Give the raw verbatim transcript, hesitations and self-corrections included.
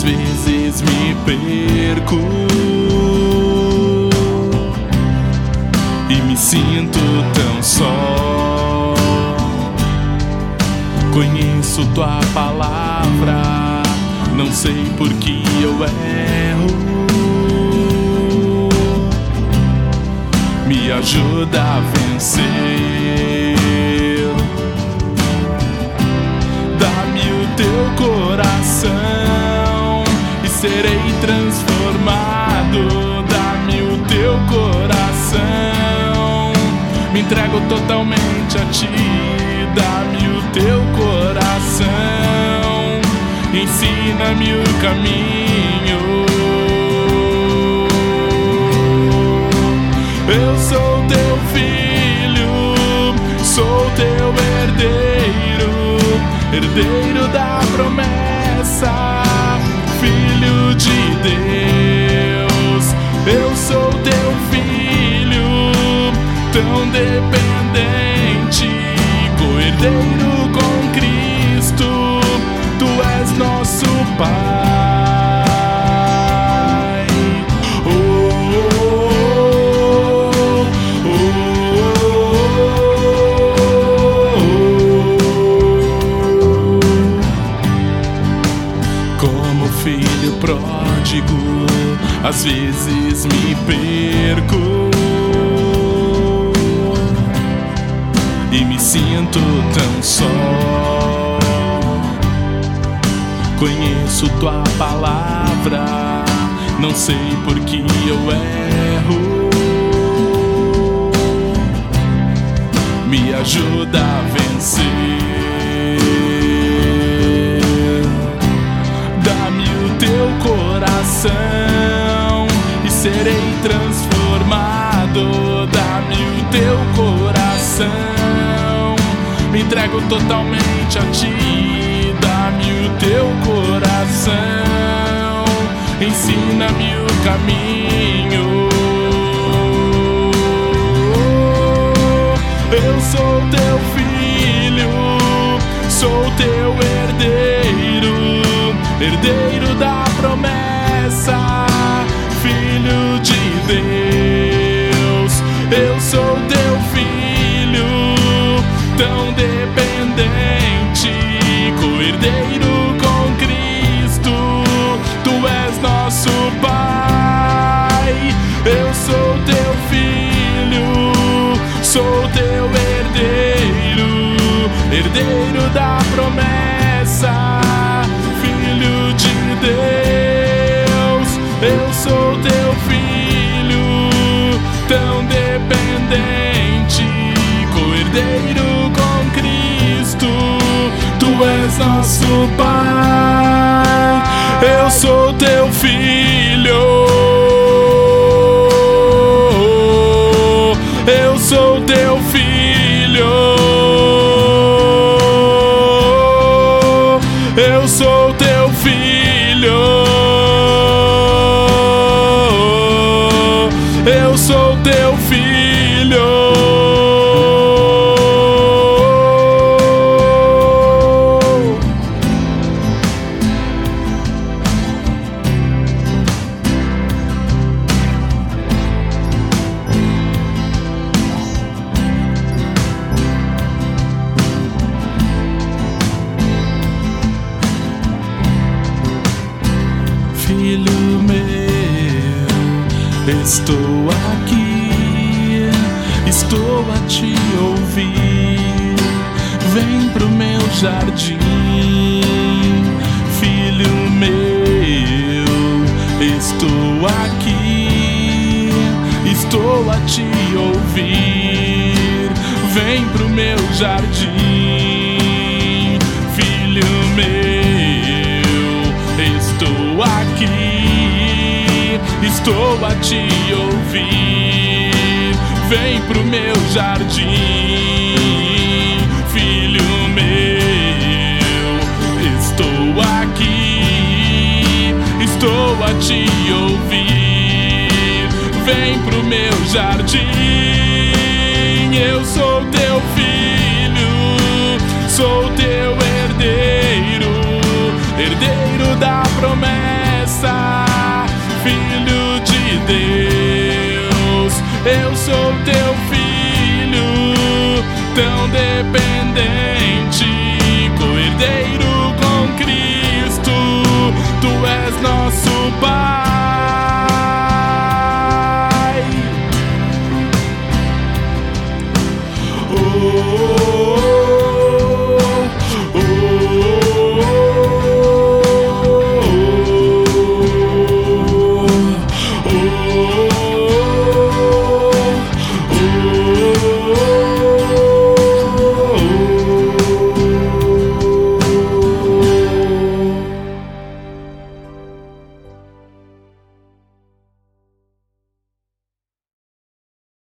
Às vezes me perco e me sinto tão só. Conheço tua palavra, não sei por que eu erro. Me ajuda a vencer. Dá-me o teu coração e serei transformado. Dá-me o teu coração, me entrego totalmente a ti. Dá-me o teu coração, ensina-me o caminho. Eu sou teu filho, sou teu herdeiro, herdeiro da promessa, filho de Deus. Eu sou teu filho, tão dependente, co-herdeiro com Cristo, tu és nosso Pai. Filho pródigo, às vezes me perco e me sinto tão só. Conheço tua palavra, não sei por que eu erro. Me ajuda a vencer. Teu coração e serei transformado. Dá-me o teu coração, me entrego totalmente a ti. Dá-me o teu coração, ensina-me o caminho. Eu sou teu filho, sou teu herdeiro, herdeiro da promessa, filho de Deus. Eu sou teu filho, tão dependente, co-herdeiro com Cristo, tu és nosso Pai. Eu sou teu filho, sou teu herdeiro, herdeiro da promessa, filho de Deus. Eu sou teu filho, tão dependente, co-herdeiro com Cristo, tu és nosso Pai. Eu sou teu filho, eu sou teu filho, eu sou teu filho, eu sou teu filho. Filho meu, estou aqui, estou a te ouvir. Vem pro meu jardim, filho meu, estou aqui, estou a te ouvir. Vem pro meu jardim, filho meu, estou aqui, estou a te ouvir. Vem pro meu jardim, filho meu, estou aqui, estou a te ouvir. Vem pro meu jardim, eu sou teu filho, sou teu herdeiro, herdeiro da promessa, graça, Filho de Deus. Eu sou teu filho, tão dependente